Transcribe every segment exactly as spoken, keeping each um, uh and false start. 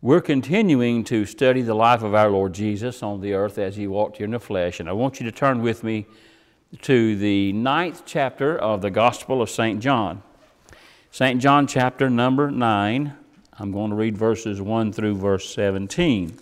We're continuing to study the life of our Lord Jesus on the earth as He walked here in the flesh. And I want you to turn with me to the ninth chapter of the Gospel of Saint John. Saint John chapter number nine. I'm going to read verses one through verse seventeen.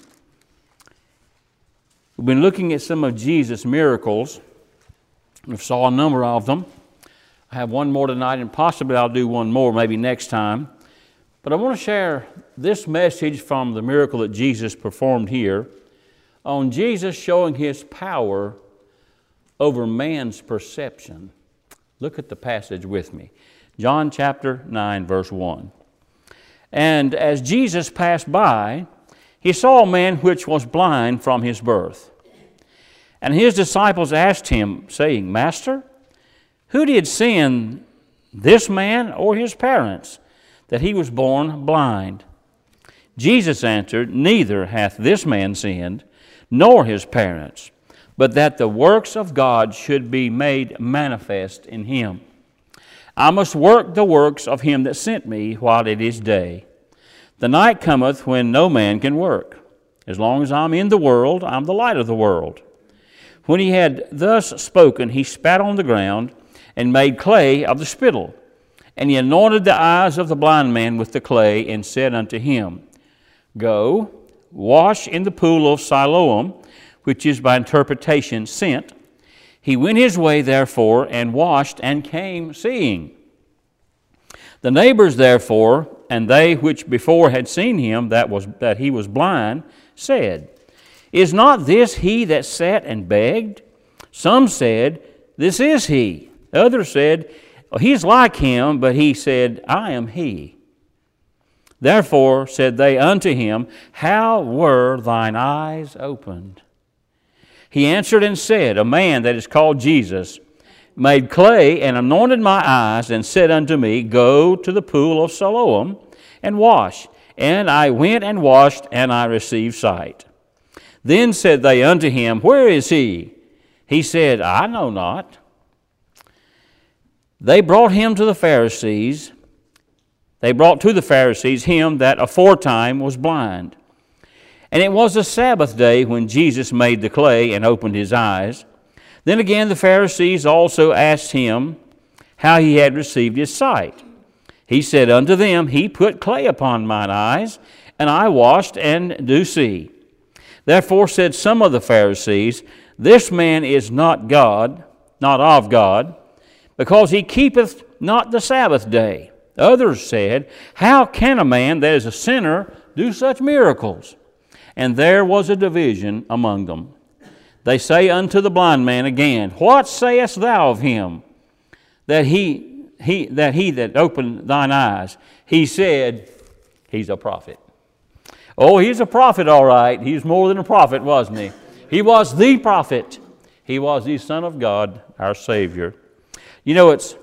We've been looking at some of Jesus' miracles. We saw a number of them. I have one more tonight, and possibly I'll do one more maybe next time. But I want to share this message from the miracle that Jesus performed here on Jesus showing His power over man's perception. Look at the passage with me. John chapter nine, verse one. And as Jesus passed by, He saw a man which was blind from his birth. And His disciples asked Him, saying, Master, who did sin, this man or his parents, that he was born blind? Jesus answered, Neither hath this man sinned, nor his parents, but that the works of God should be made manifest in him. I must work the works of him that sent me while it is day. The night cometh when no man can work. As long as I'm in the world, I'm the light of the world. When he had thus spoken, he spat on the ground and made clay of the spittle. And he anointed the eyes of the blind man with the clay, and said unto him, Go, wash in the pool of Siloam, which is by interpretation sent. He went his way therefore, and washed, and came seeing. The neighbors therefore, and they which before had seen him, that was that he was blind, said, Is not this he that sat and begged? Some said, This is he. Others said, He's like him, but he said, I am he. Therefore said they unto him, How were thine eyes opened? He answered and said, A man that is called Jesus made clay and anointed my eyes, and said unto me, Go to the pool of Siloam and wash. And I went and washed, and I received sight. Then said they unto him, Where is he? He said, I know not. They brought him to the Pharisees. They brought to the Pharisees him that aforetime was blind. And it was the Sabbath day when Jesus made the clay and opened his eyes. Then again the Pharisees also asked him how he had received his sight. He said unto them, He put clay upon mine eyes, and I washed, and do see. Therefore said some of the Pharisees, This man is not God, not of God, because he keepeth not the Sabbath day. Others said, How can a man that is a sinner do such miracles? And there was a division among them. They say unto the blind man again, What sayest thou of him, that he, he, that he that opened thine eyes? He said, He's a prophet. Oh, he's a prophet, all right. He's more than a prophet, wasn't he? He was the prophet. He was the Son of God, our Savior. You know, it's,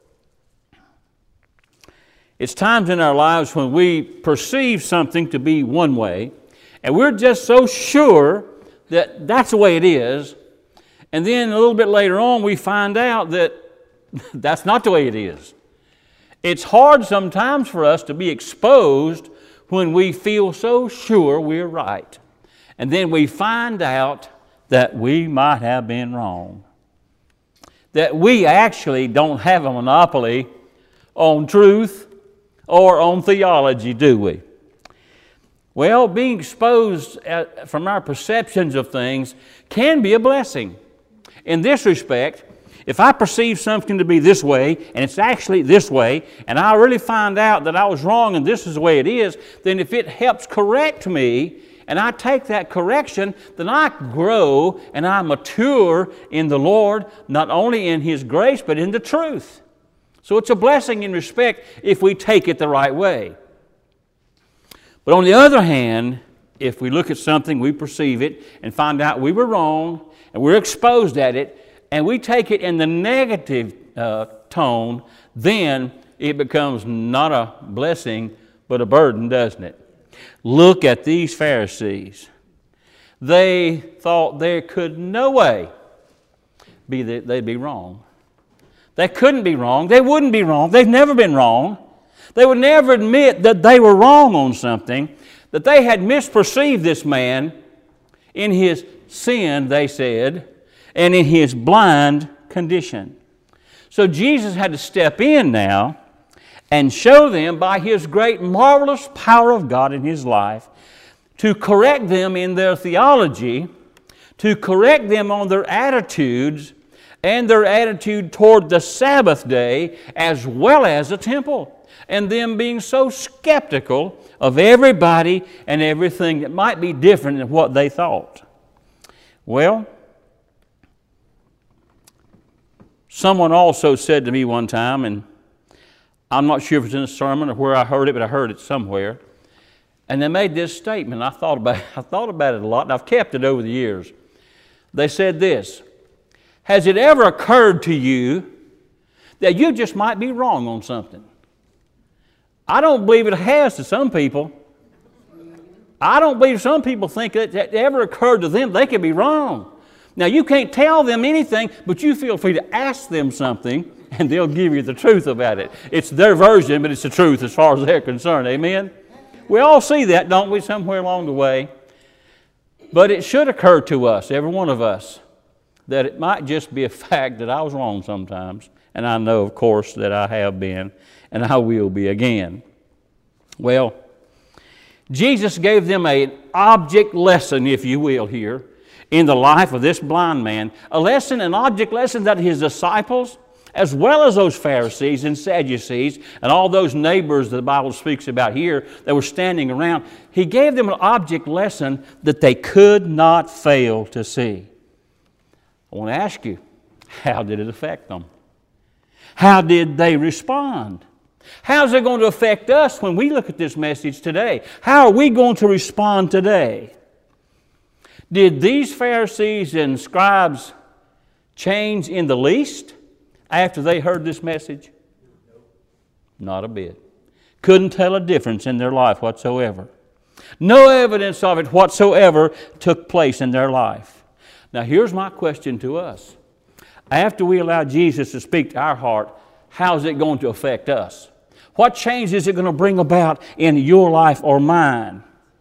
it's times in our lives when we perceive something to be one way, and we're just so sure that that's the way it is, and then a little bit later on we find out that that's not the way it is. It's hard sometimes for us to be exposed when we feel so sure we're right, and then we find out that we might have been wrong. That we actually don't have a monopoly on truth or on theology, do we? Well, being exposed at, from our perceptions of things can be a blessing. In this respect, if I perceive something to be this way, and it's actually this way, and I really find out that I was wrong and this is the way it is, then if it helps correct me, and I take that correction, then I grow and I mature in the Lord, not only in His grace, but in the truth. So it's a blessing in respect if we take it the right way. But on the other hand, if we look at something, we perceive it, and find out we were wrong, and we're exposed at it, and we take it in the negative uh, tone, then it becomes not a blessing, but a burden, doesn't it? Look at these Pharisees. They thought there could no way be that they'd be wrong. They couldn't be wrong. They wouldn't be wrong. They've never been wrong. They would never admit that they were wrong on something, that they had misperceived this man in his sin, they said, and in his blind condition. So Jesus had to step in now and show them by His great marvelous power of God in His life to correct them in their theology, to correct them on their attitudes and their attitude toward the Sabbath day as well as the temple, and them being so skeptical of everybody and everything that might be different than what they thought. Well, someone also said to me one time, and I'm not sure if it's in a sermon or where I heard it, but I heard it somewhere, and they made this statement. I thought about it, I thought about it a lot, and I've kept it over the years. They said this: has it ever occurred to you that you just might be wrong on something? I don't believe it has to some people. I don't believe some people think that it ever occurred to them they could be wrong. Now, you can't tell them anything, but you feel free to ask them something, and they'll give you the truth about it. It's their version, but it's the truth as far as they're concerned. Amen? We all see that, don't we, somewhere along the way? But it should occur to us, every one of us, that it might just be a fact that I was wrong sometimes. And I know, of course, that I have been, and I will be again. Well, Jesus gave them an object lesson, if you will, here in the life of this blind man. A lesson, an object lesson that His disciples, as well as those Pharisees and Sadducees and all those neighbors that the Bible speaks about here that were standing around, He gave them an object lesson that they could not fail to see. I want to ask you, how did it affect them? How did they respond? How's it going to affect us when we look at this message today? How are we going to respond today? Did these Pharisees and scribes change in the least after they heard this message? Not a bit. Couldn't tell a difference in their life whatsoever. No evidence of it whatsoever took place in their life. Now, here's my question to us. After we allow Jesus to speak to our heart, how is it going to affect us? What change is it going to bring about in your life or mine?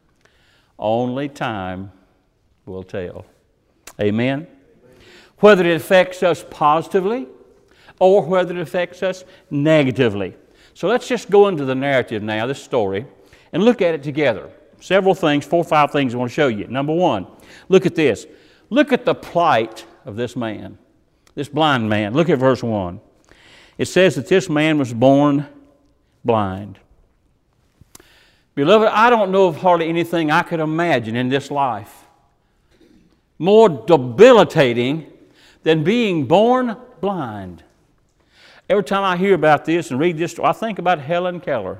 Only time will tell. Amen? Whether it affects us positively or whether it affects us negatively. So let's just go into the narrative now, this story, and look at it together. Several things, four or five things I want to show you. Number one, look at this. Look at the plight of this man, this blind man. Look at verse one. It says that this man was born blind. Beloved, I don't know of hardly anything I could imagine in this life more debilitating than being born blind. Every time I hear about this and read this story, I think about Helen Keller.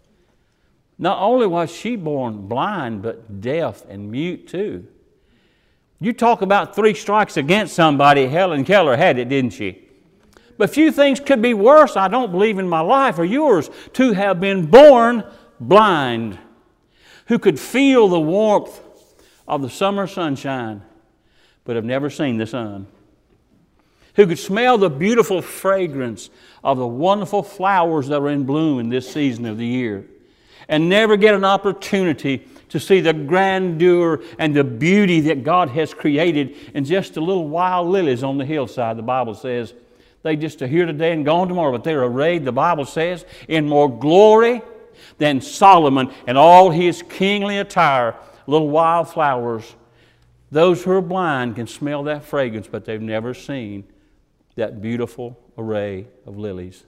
Not only was she born blind, but deaf and mute too. You talk about three strikes against somebody, Helen Keller had it, didn't she? But few things could be worse, I don't believe, in my life or yours, to have been born blind, who could feel the warmth of the summer sunshine, but have never seen the sun, who could smell the beautiful fragrance of the wonderful flowers that are in bloom in this season of the year, and never get an opportunity to see the grandeur and the beauty that God has created in just the little wild lilies on the hillside. The Bible says they just are here today and gone tomorrow, but they're arrayed, the Bible says, in more glory than Solomon and all his kingly attire. Little wild flowers. Those who are blind can smell that fragrance, but they've never seen that beautiful array of lilies.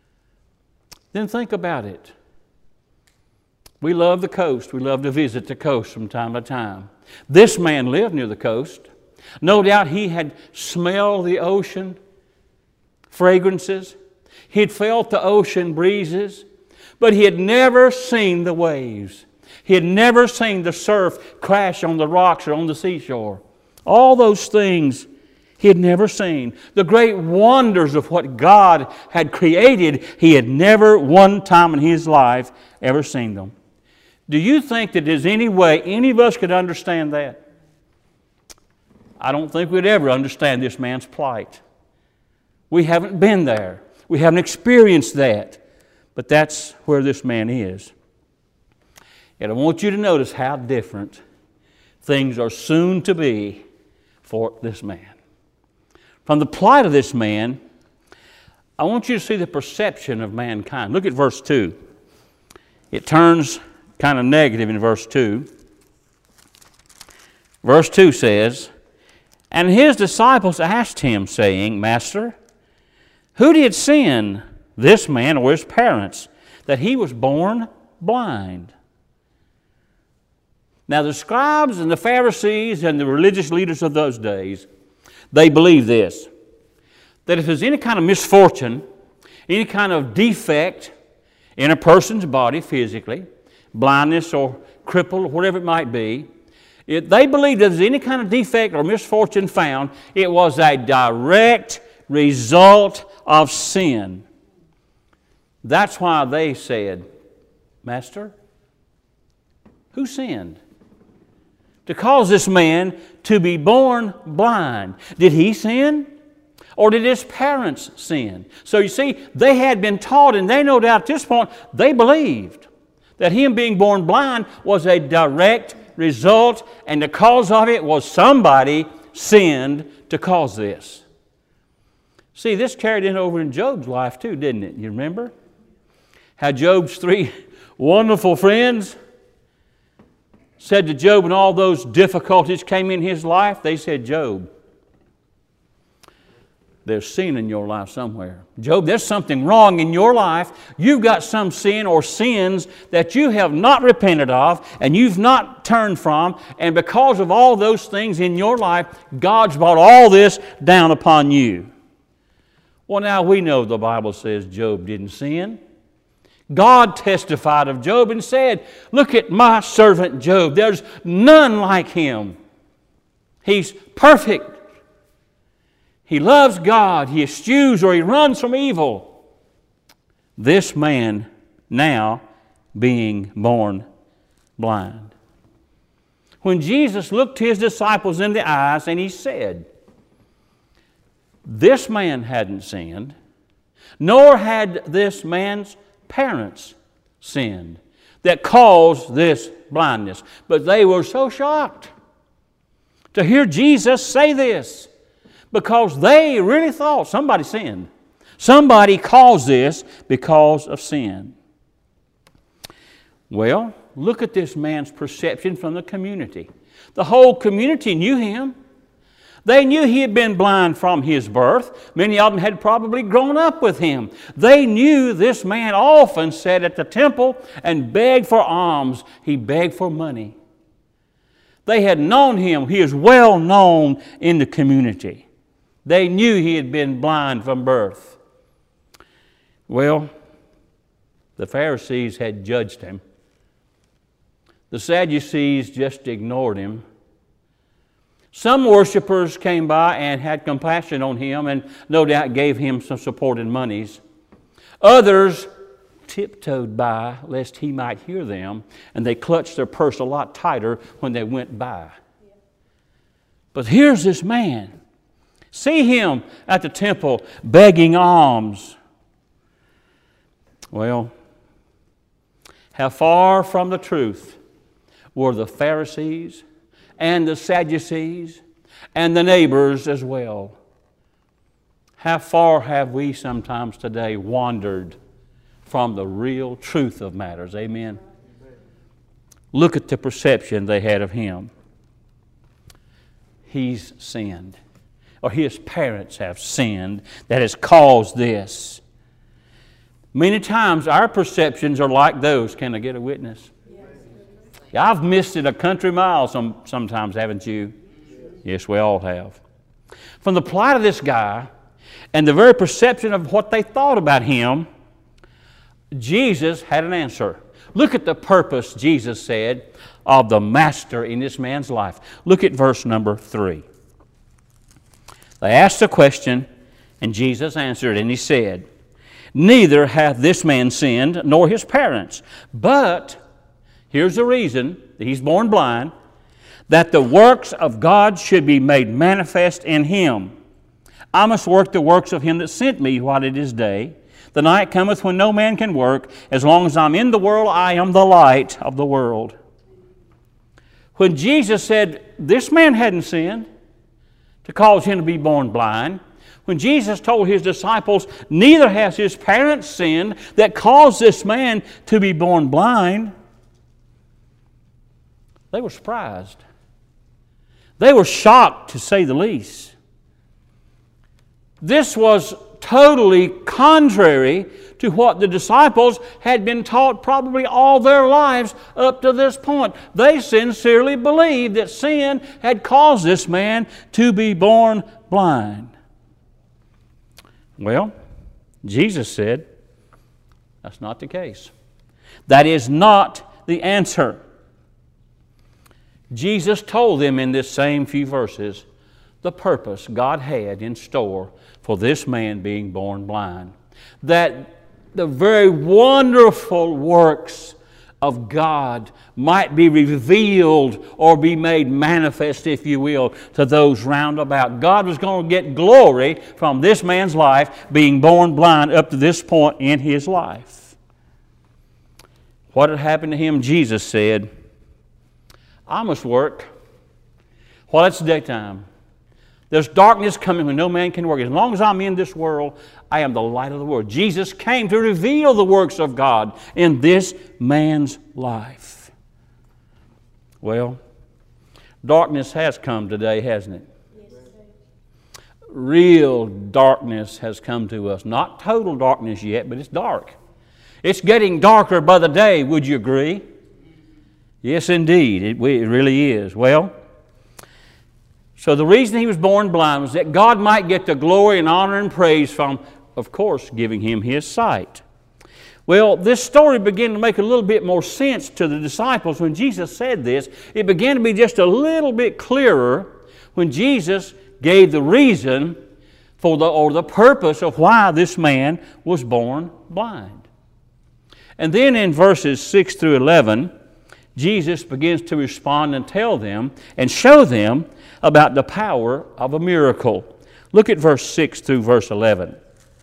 Then think about it. We love the coast. We love to visit the coast from time to time. This man lived near the coast. No doubt he had smelled the ocean fragrances. He had felt the ocean breezes, but he had never seen the waves. He had never seen the surf crash on the rocks or on the seashore. All those things he had never seen. The great wonders of what God had created, he had never one time in his life ever seen them. Do you think that there's any way any of us could understand that? I don't think we'd ever understand this man's plight. We haven't been there. We haven't experienced that. But that's where this man is. And I want you to notice how different things are soon to be for this man. From the plight of this man, I want you to see the perception of mankind. Look at verse two. It turns kind of negative in verse two. Verse two says, "And his disciples asked him, saying, Master, who did sin, this man or his parents, that he was born blind?" Now the scribes and the Pharisees and the religious leaders of those days, they believed this, that if there's any kind of misfortune, any kind of defect in a person's body physically, blindness or crippled or whatever it might be, it, they believed if there's any kind of defect or misfortune found, it was a direct result of sin. That's why they said, Master, who sinned to cause this man to be born blind? Did he sin? Or did his parents sin? So you see, they had been taught, and they no doubt at this point, they believed that him being born blind was a direct result, and the cause of it was somebody sinned to cause this. See, this carried in over in Job's life too, didn't it? You remember? How Job's three wonderful friends said to Job when all those difficulties came in his life, they said, Job, there's sin in your life somewhere. Job, there's something wrong in your life. You've got some sin or sins that you have not repented of and you've not turned from. And because of all those things in your life, God's brought all this down upon you. Well, now we know the Bible says Job didn't sin. God testified of Job and said, look at my servant Job. There's none like him. He's perfect. He loves God. He eschews or he runs from evil. This man now being born blind. When Jesus looked his disciples in the eyes and he said, this man hadn't sinned, nor had this man's parents sinned that caused this blindness. But they were so shocked to hear Jesus say this, because they really thought somebody sinned. Somebody caused this because of sin. Well, look at this man's perception from the community. The whole community knew him. They knew he had been blind from his birth. Many of them had probably grown up with him. They knew this man often sat at the temple and begged for alms. He begged for money. They had known him. He is well known in the community. They knew he had been blind from birth. Well, the Pharisees had judged him. The Sadducees just ignored him. Some worshipers came by and had compassion on him and no doubt gave him some support and monies. Others tiptoed by lest he might hear them, and they clutched their purse a lot tighter when they went by. But here's this man. See him at the temple begging alms. Well, how far from the truth were the Pharisees and the Sadducees and the neighbors as well. How far have we sometimes today wandered from the real truth of matters? Amen. Look at the perception they had of him. He's sinned, or his parents have sinned that has caused this. Many times our perceptions are like those. Can I get a witness? Yeah, I've missed it a country mile some, sometimes, haven't you? Yes, we all have. From the plight of this guy and the very perception of what they thought about him, Jesus had an answer. Look at the purpose, Jesus said, of the Master in this man's life. Look at verse number three. They asked a question, and Jesus answered, and he said, neither hath this man sinned, nor his parents, but here's the reason that he's born blind, that the works of God should be made manifest in him. I must work the works of him that sent me while it is day. The night cometh when no man can work. As long as I'm in the world, I am the light of the world. When Jesus said this man hadn't sinned to cause him to be born blind, when Jesus told his disciples, neither has his parents sinned that caused this man to be born blind, they were surprised. They were shocked, to say the least. This was totally contrary to what the disciples had been taught probably all their lives up to this point. They sincerely believed that sin had caused this man to be born blind. Well, Jesus said, that's not the case. That is not the answer. Jesus told them in this same few verses the purpose God had in store for this man being born blind. That the very wonderful works of God might be revealed or be made manifest, if you will, to those round about. God was going to get glory from this man's life being born blind up to this point in his life. What had happened to him? Jesus said, I must work while it's daytime. There's darkness coming when no man can work. As long as I'm in this world, I am the light of the world. Jesus came to reveal the works of God in this man's life. Well, darkness has come today, hasn't it? Yes. Real darkness has come to us. Not total darkness yet, but it's dark. It's getting darker by the day, would you agree? Yes, indeed, it, it really is. Well, so the reason he was born blind was that God might get the glory and honor and praise from, of course, giving him his sight. Well, this story began to make a little bit more sense to the disciples when Jesus said this. It began to be just a little bit clearer when Jesus gave the reason for the, or the purpose of why this man was born blind. And then in verses six through eleven, Jesus begins to respond and tell them and show them about the power of a miracle. Look at verse six through verse eleven.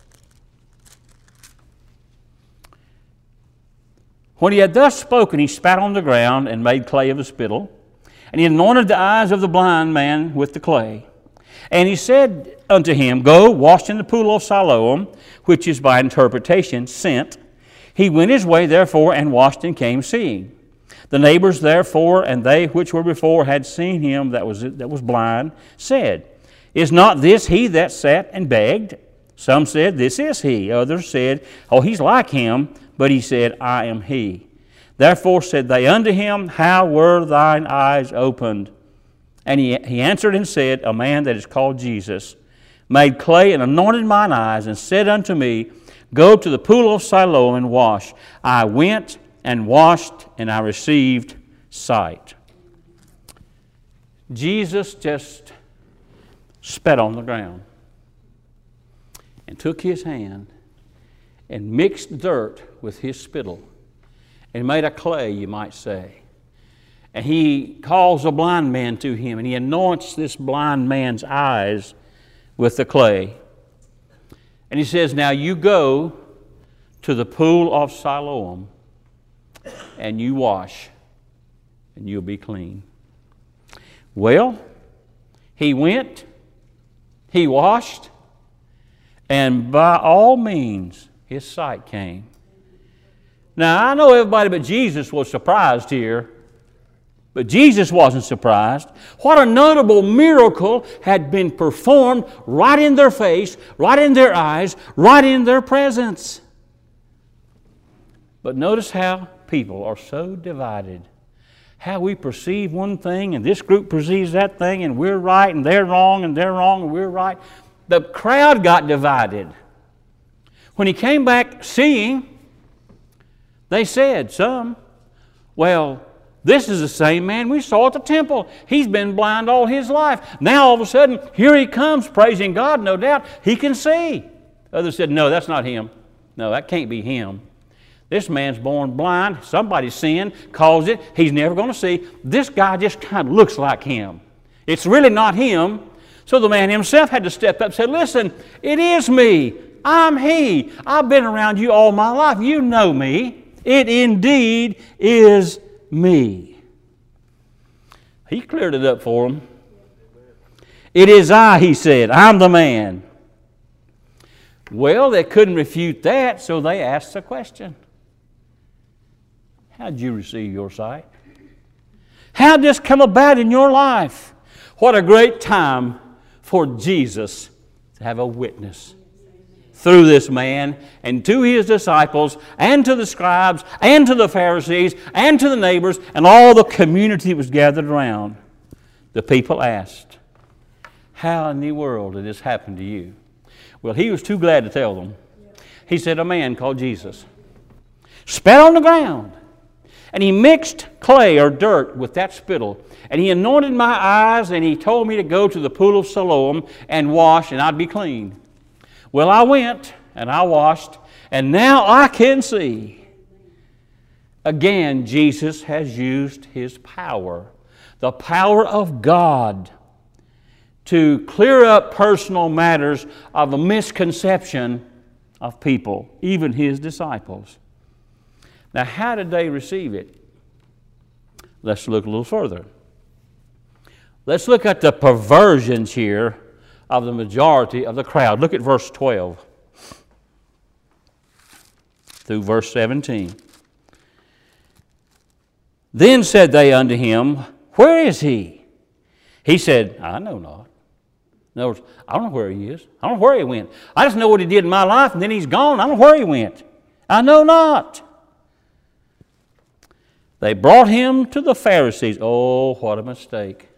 When he had thus spoken, he spat on the ground and made clay of the spittle, and he anointed the eyes of the blind man with the clay. And he said unto him, Go, wash in the pool of Siloam, which is by interpretation sent. He went his way therefore and washed and came seeing. The neighbors therefore, and they which were before had seen him that was, that was blind, said, Is not this he that sat and begged? Some said, This is he. Others said, Oh, he's like him. But he said, I am he. Therefore said they unto him, How were thine eyes opened? And he, he answered and said, A man that is called Jesus made clay and anointed mine eyes, and said unto me, Go to the pool of Siloam and wash. I went and washed, and I received sight. Jesus just spat on the ground and took his hand and mixed dirt with his spittle and made a clay, you might say. And he calls a blind man to him, and he anoints this blind man's eyes with the clay. And he says, Now you go to the pool of Siloam and you wash, and you'll be clean. Well, he went, he washed, and by all means, his sight came. Now, I know everybody but Jesus was surprised here, but Jesus wasn't surprised. What a notable miracle had been performed right in their face, right in their eyes, right in their presence. But notice how people are so divided. How we perceive one thing, and this group perceives that thing, and we're right, and they're wrong, and they're wrong, and we're right. The crowd got divided. When he came back seeing, they said, some, well, this is the same man we saw at the temple. He's been blind all his life. Now all of a sudden, here he comes praising God, no doubt. He can see. Others said, no, that's not him. No, that can't be him. This man's born blind. Somebody sinned, caused it. He's never going to see. This guy just kind of looks like him. It's really not him. So the man himself had to step up and say, listen, it is me. I'm He. I've been around you all my life. You know me. It indeed is me. He cleared it up for them. It is I, he said. I'm the man. Well, they couldn't refute that, so they asked the question. How did you receive your sight? How did this come about in your life? What a great time for Jesus to have a witness through this man and to his disciples and to the scribes and to the Pharisees and to the neighbors and all the community that was gathered around. The people asked, how in the world did this happen to you? Well, he was too glad to tell them. He said, a man called Jesus spat on the ground, and he mixed clay or dirt with that spittle, and he anointed my eyes, and he told me to go to the pool of Siloam and wash, and I'd be clean. Well, I went, and I washed, and now I can see. Again, Jesus has used his power, the power of God, to clear up personal matters of a misconception of people, even his disciples. Now, how did they receive it? Let's look a little further. Let's look at the perversions here of the majority of the crowd. Look at verse twelve through verse seventeen. Then said they unto him, where is he? He said, I know not. In other words, I don't know where he is. I don't know where he went. I just know what he did in my life, and then he's gone. I don't know where he went. I know not. They brought him to the Pharisees. Oh, what a mistake.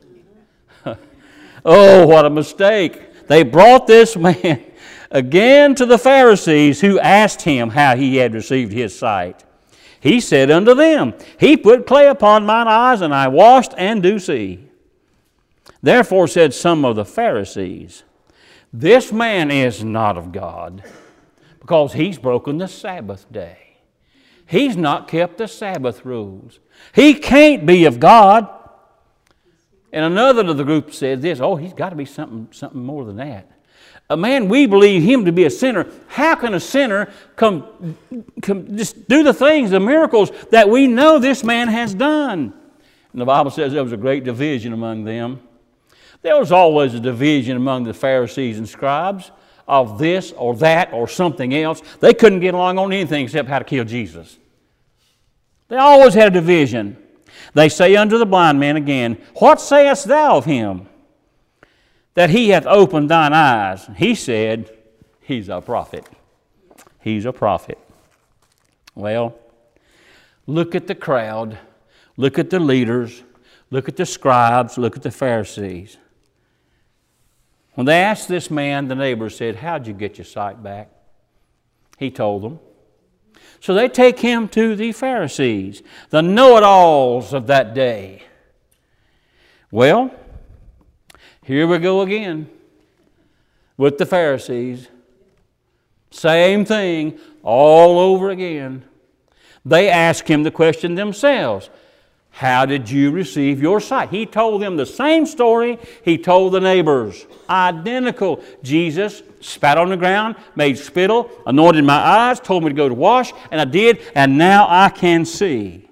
Oh, what a mistake. They brought this man again to the Pharisees, who asked him how he had received his sight. He said unto them, he put clay upon mine eyes, and I washed and do see. Therefore said some of the Pharisees, this man is not of God, because he's broken the Sabbath day. He's not kept the Sabbath rules. He can't be of God. And another of the group said this, oh, he's got to be something, something more than that. A man, we believe him to be a sinner. How can a sinner come, come just do the things, the miracles that we know this man has done? And the Bible says there was a great division among them. There was always a division among the Pharisees and scribes of this or that or something else. They couldn't get along on anything except how to kill Jesus. They always had a division. They say unto the blind man again, what sayest thou of him, that he hath opened thine eyes? He said, he's a prophet. He's a prophet. Well, look at the crowd. Look at the leaders. Look at the scribes. Look at the Pharisees. When they asked this man, the neighbors said, how'd you get your sight back? He told them. So they take him to the Pharisees, the know-it-alls of that day. Well, here we go again with the Pharisees. Same thing all over again. They ask him the question themselves. How did you receive your sight? He told them the same story he told the neighbors. Identical. Jesus spat on the ground, made spittle, anointed my eyes, told me to go to wash, and I did, and now I can see.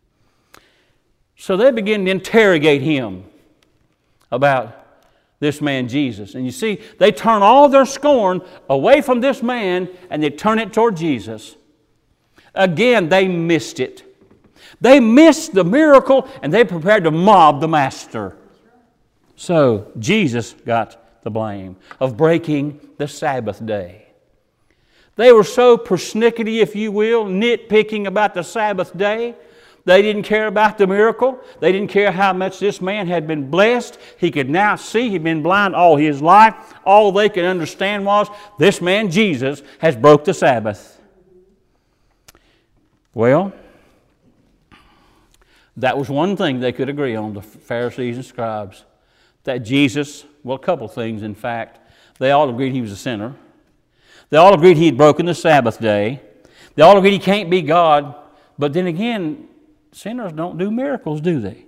So they begin to interrogate him about this man Jesus. And you see, they turn all their scorn away from this man, and they turn it toward Jesus. Again, they missed it. They missed the miracle, and they prepared to mob the master. So Jesus got the blame of breaking the Sabbath day. They were so persnickety, if you will, nitpicking about the Sabbath day. They didn't care about the miracle. They didn't care how much this man had been blessed. He could now see. He'd been blind all his life. All they could understand was this man, Jesus, has broke the Sabbath. Well, that was one thing they could agree on, the Pharisees and scribes, that Jesus, well, a couple things, in fact. They all agreed he was a sinner. They all agreed he had broken the Sabbath day. They all agreed he can't be God. But then again, sinners don't do miracles, do they?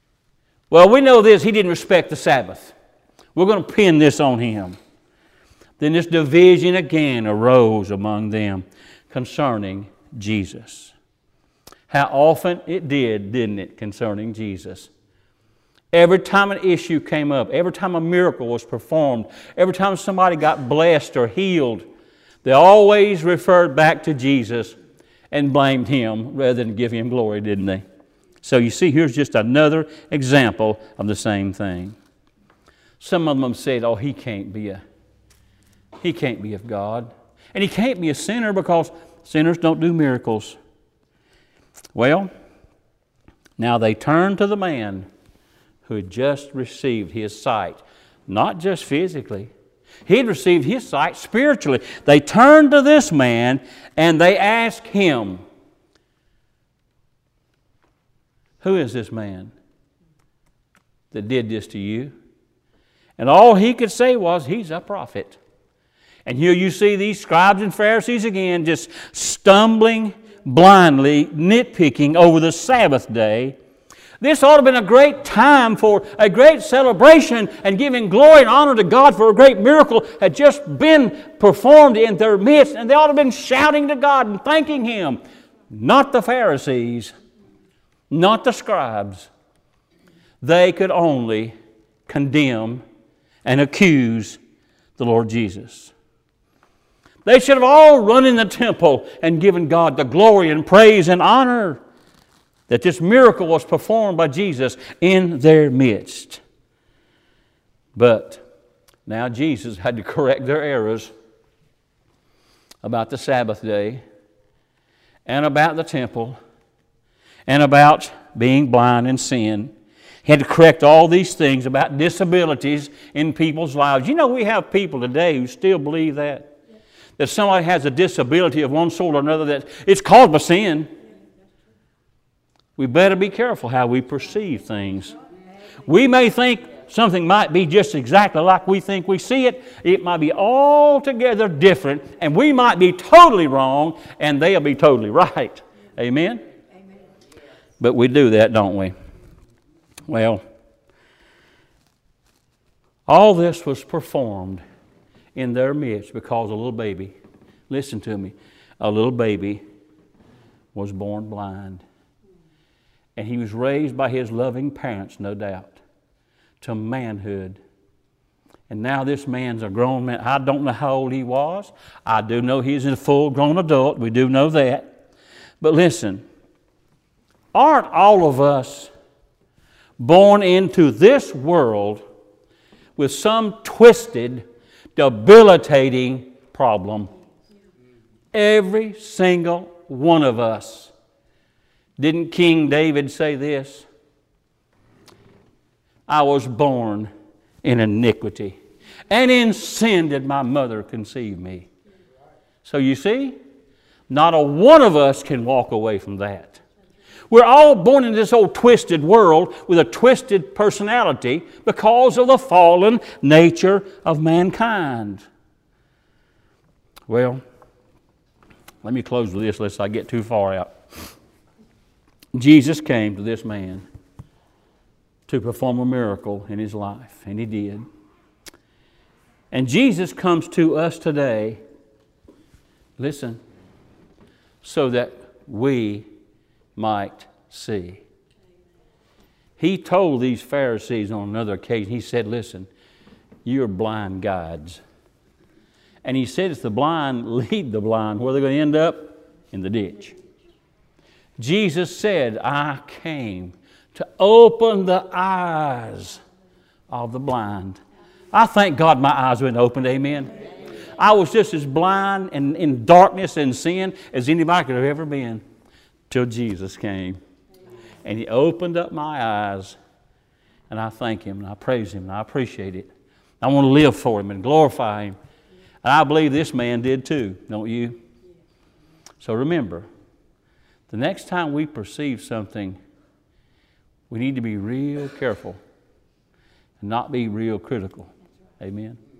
Well, we know this. He didn't respect the Sabbath. We're going to pin this on him. Then this division again arose among them concerning Jesus. How often it did, didn't it, concerning Jesus? Every time an issue came up, every time a miracle was performed, every time somebody got blessed or healed, they always referred back to Jesus and blamed Him rather than give Him glory, didn't they? So you see, here's just another example of the same thing. Some of them said, oh, he can't be a, he can't be of God. And he can't be a sinner because sinners don't do miracles. Well, now they turned to the man who had just received his sight, not just physically. He'd received his sight spiritually. They turned to this man and they asked him, who is this man that did this to you? And all he could say was, he's a prophet. And here you see these scribes and Pharisees again just stumbling blindly, nitpicking over the Sabbath day. This ought to have been a great time for a great celebration and giving glory and honor to God for a great miracle had just been performed in their midst. And they ought to have been shouting to God and thanking Him. Not the Pharisees, not the scribes. They could only condemn and accuse the Lord Jesus. They should have all run in the temple and given God the glory and praise and honor that this miracle was performed by Jesus in their midst. But now Jesus had to correct their errors about the Sabbath day and about the temple and about being blind and sin. He had to correct all these things about disabilities in people's lives. You know, we have people today who still believe that. That somebody has a disability of one sort or another, that it's caused by sin. We better be careful how we perceive things. We may think something might be just exactly like we think we see it. It might be altogether different, and we might be totally wrong, and they'll be totally right. Amen? Amen. But we do that, don't we? Well, all this was performed in their midst because a little baby, listen to me, a little baby was born blind. And he was raised by his loving parents, no doubt, to manhood. And now this man's a grown man. I don't know how old he was. I do know he's a full-grown adult. We do know that. But listen, aren't all of us born into this world with some twisted, debilitating problem? Every single one of us. Didn't King David say this? I was born in iniquity, and in sin did my mother conceive me. So you see, not a one of us can walk away from that. We're all born in this old twisted world with a twisted personality because of the fallen nature of mankind. Well, let me close with this lest I get too far out. Jesus came to this man to perform a miracle in his life, and He did. And Jesus comes to us today, listen, so that we might see. He told these Pharisees on another occasion, He said, listen, you're blind guides. And He said, if the blind lead the blind, where are they going to end up? In the ditch. Jesus said, I came to open the eyes of the blind. I thank God my eyes have been opened, amen. I was just as blind and in darkness and sin as anybody could have ever been till Jesus came. And He opened up my eyes, and I thank Him, and I praise Him, and I appreciate it. I want to live for Him and glorify Him. And I believe this man did too, don't you? So remember, the next time we perceive something, we need to be real careful and not be real critical. Amen.